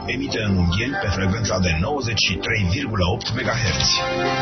Emite în Ungheni pe frecvența de 93,8 MHz.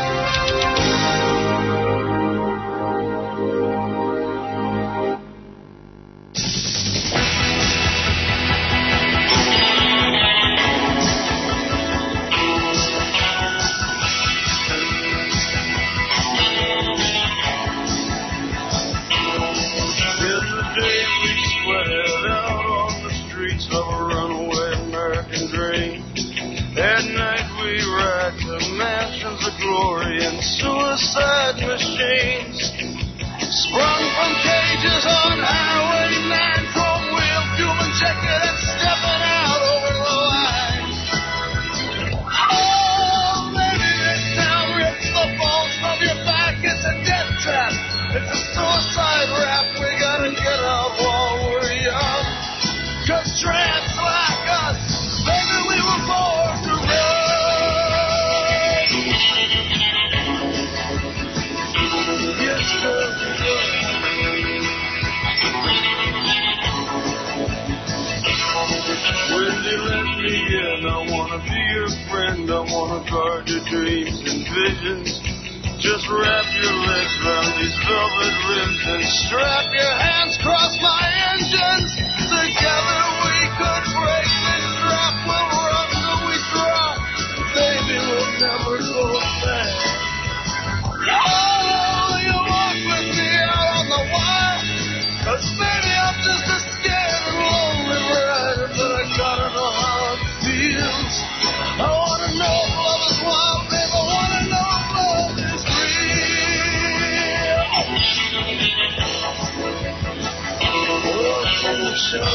Suicide machines sprung from cages on Highway 9, chrome wheel, fuel injected and stepping out over the line. Oh, baby, this town rips the bones from your back. It's a death trap. It's a suicide rap. We gotta get out while we're young. 'Cause tramps like us, baby, we were born to run. Wendy, let me in. I wanna be your friend. I wanna guard your dreams and visions. Just wrap your legs around these velvet rims and strap your hands across my engines. Together we could break this trap. We'll run till we drop. Baby, we'll never go back. Oh, you walk with me out on the wire. 'Cause baby, I'm just a scared and lonely rider, but I gotta know how it feels. I wanna know if love is wild, babe. I wanna know if love is real. Welcome to the show.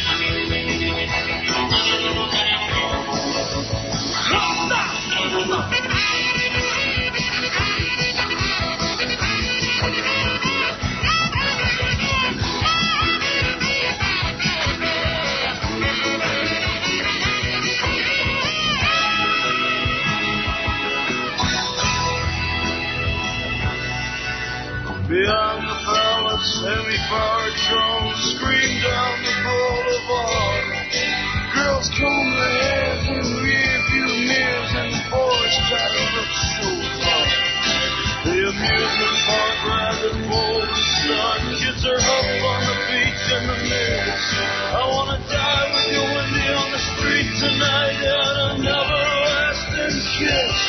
Beyond the palace, semi-powered drones scream down the boulevard. Girls comb their hair through rear-view mirrors and boys try to look so hot. The amusement park rabbit hole is stuck. Kids are up on the beach in the mirrors. I wanna die with you, Wendy, on the street tonight at a never-lasting kiss.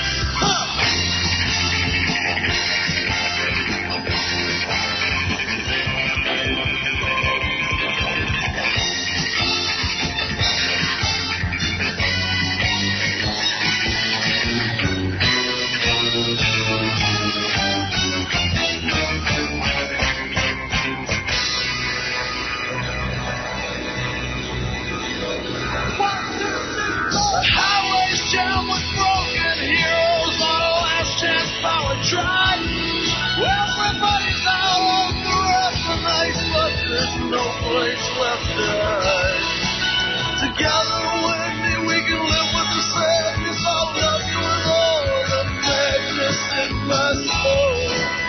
Tried. Well, everybody's out on the rest tonight, but there's no place left to hide. Together, Wendy, we can live with the sadness. I'll love you with all the madness in my soul.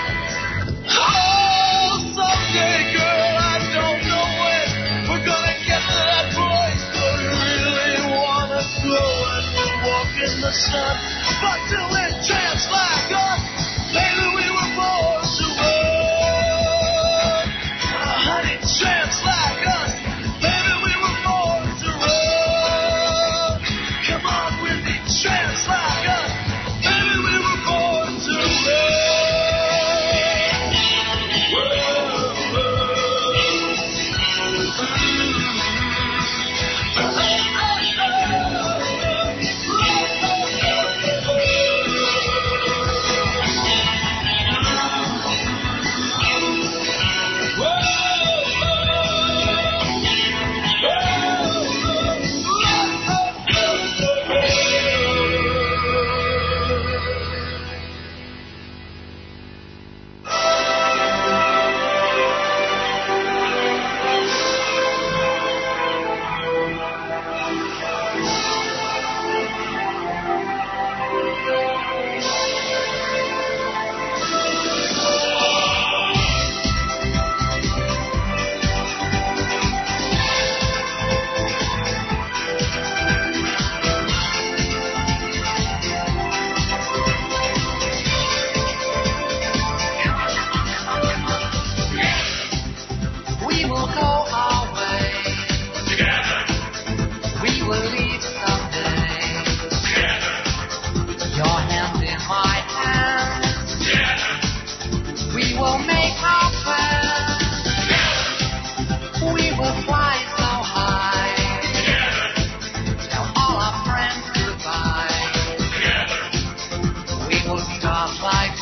Oh, someday, girl, I don't know when we're gonna get to that place, but we really wanna go and we'll walk in the sun. But till then, tramps like us, they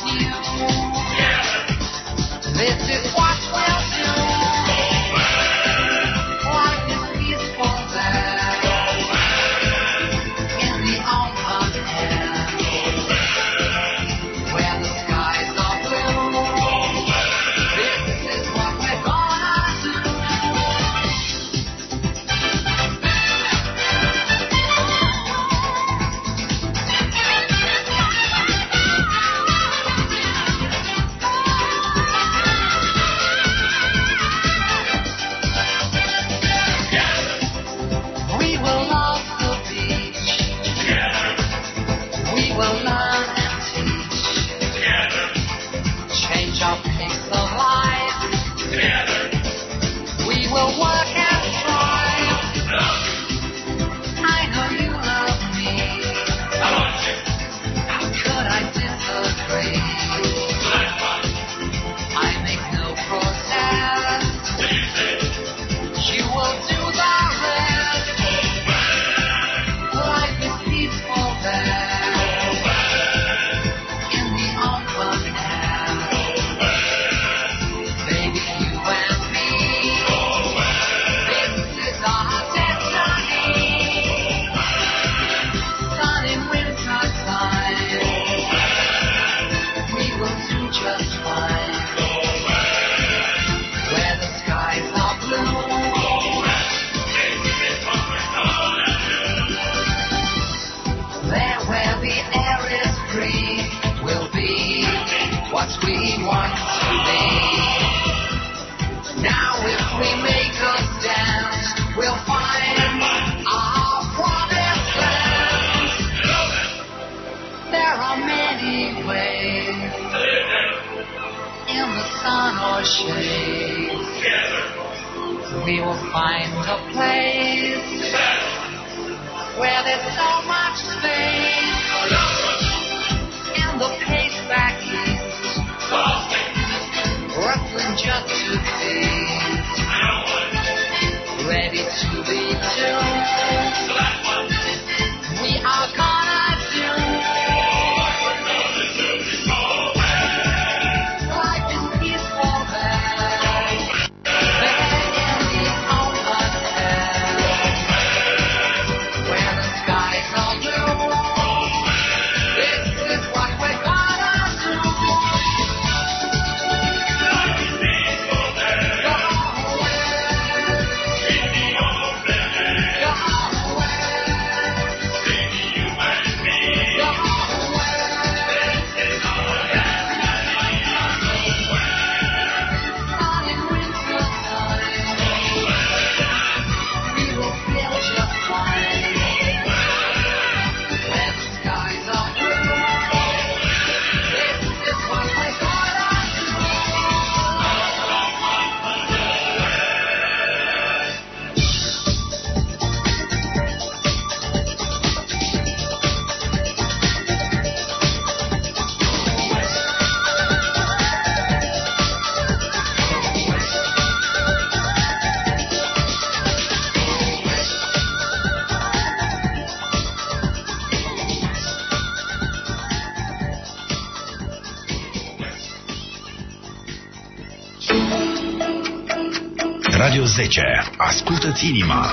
Radio 10. Ascultă-ți inima.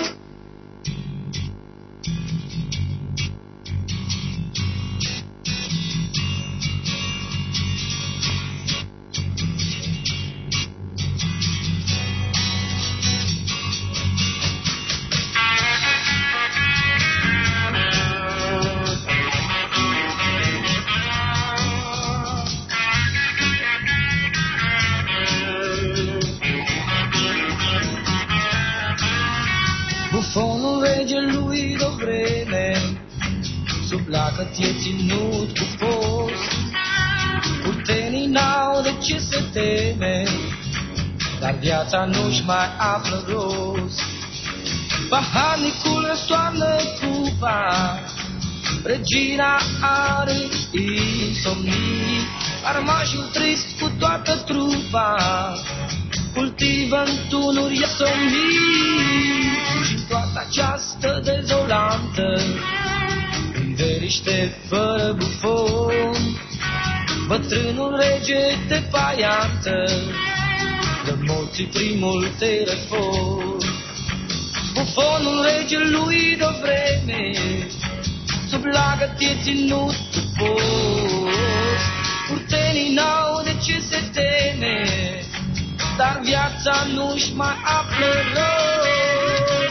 Bufonul regelui de vreme, sub lacăt e ținut cu post. Curtenii n-au de ce se teme, dar viața nu-și mai află rost. Paharnicul răstoarnă cupa, regina are insomnii, armașul trist cu toată trupa cultivă în tunuri somnii. Și în toată această dezolantă, în veriște fără bufon, Bătrânul rege te paiantă, de mulți primul telefon. Bufonul regelui de vreme, sub lagă ți-e ținut post. Curtenii n-au de ce se teme, dar viața nu-și mai află rost.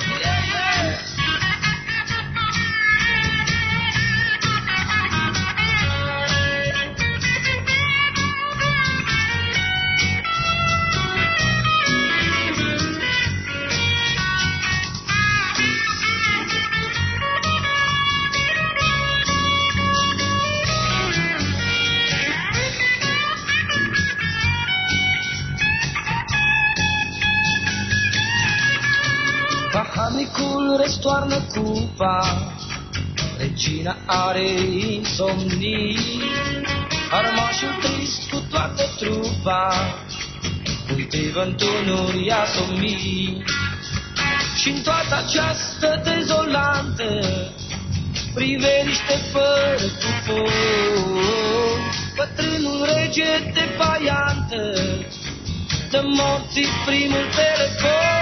Paharnicul răstoarnă cupa, regina are insomnii, armașul trist cu toată trupa, cultivă în tunuri asomii. Și-n toată această dezolantă priveliște fără tufon, bătrânul rege de paiantă, dă morții primul telefon.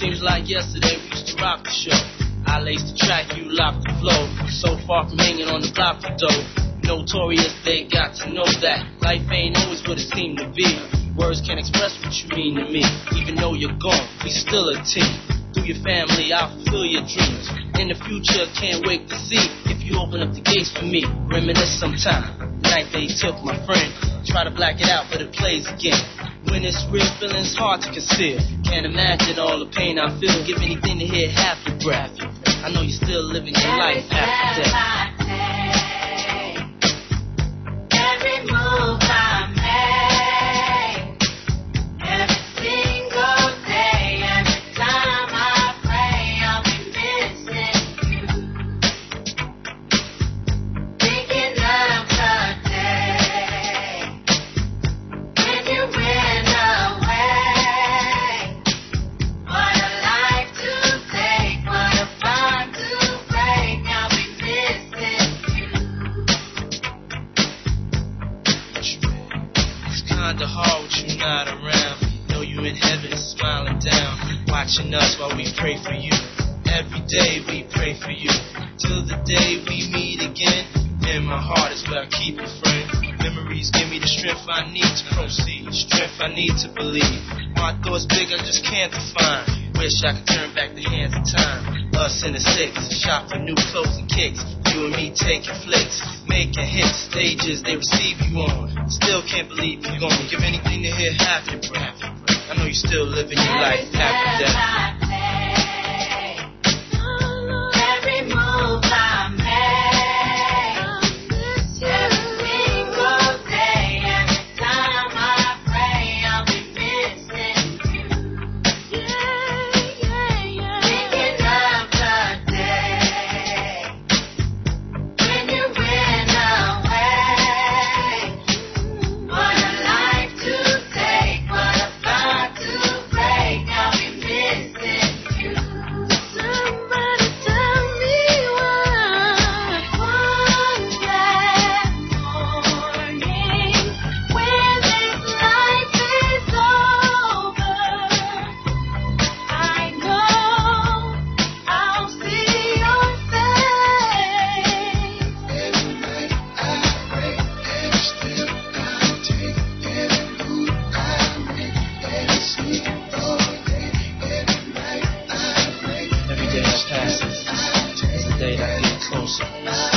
Seems like yesterday we used to rock the show. I laced the track, you locked the flow. So far from hanging on the block for dough. Notorious, they got to know that life ain't always what it seemed to be. Words can't express what you mean to me. Even though you're gone, we still a team. Through your family, I'll fulfill your dreams. In the future, can't wait to see if you open up the gates for me. Reminisce sometime. The night they took my friend. Try to black it out, but it plays again. When it's real, feeling's hard to conceal. Can't imagine all the pain I feel. Give anything to hear half your breath. I know you're still living your life after death. Every move I make, every single day, every time I pray, I'll be missing you. Thinking of the day when you went away. What a life to take, what a bond to break. I'll be missing you. It's kinda hard with you not around. Know you in heaven smiling down, watching us while we pray for you. Every day we pray for you, till the day we meet again. In my heart is where I keep it, friend. Memories give me the strength I need to proceed, strength I need to believe. My thoughts big, I just can't define. Wish I could turn back the hands of time. Us in the six, shop for new clothes and kicks. You and me taking flicks, making hits, stages they receive you on. Still can't believe you're gone. Give anything to hear half your breath. I know you're still living your life after death. Every move I make, every single day, every time I pray, I'll be missing you. Thinking of the day when you went away. What a life to take, what a bond to break. I'll be missing you. Somebody tell me why one that morning when this life is over, I know I'll see your face. Every night I pray, every step I take, every move I make, every single day, every night I pray. Every day that passes is a day that gets closer.